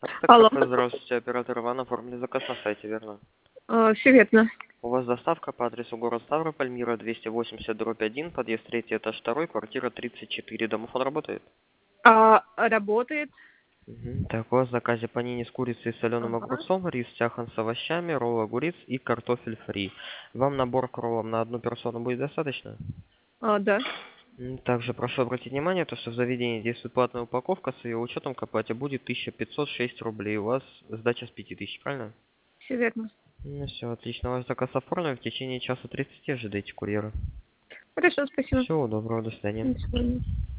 Так, Алло. кафе, здравствуйте, оператор Иван, оформили заказ на сайте, верно? Все верно. У вас доставка по адресу город Ставрополь, Мира 280/1, подъезд 3, этаж 2, квартира 34. Домофон работает? Работает. Так, у вас в заказе панини с курицей и соленым Ага. огурцом, рис тяхан с овощами, ролл огурец и картофель фри. Вам набор к роллам на одну персону будет достаточно? Да. Также прошу обратить внимание, то, что в заведении действует платная упаковка, с ее учетом к оплате будет 1506 рублей. У вас сдача с 5000, правильно? Все верно. Ну все, отлично. Ваш заказ оформлен. В течение часа 30 ожидайте курьера. Хорошо, спасибо. Всего доброго, до свидания. До свидания.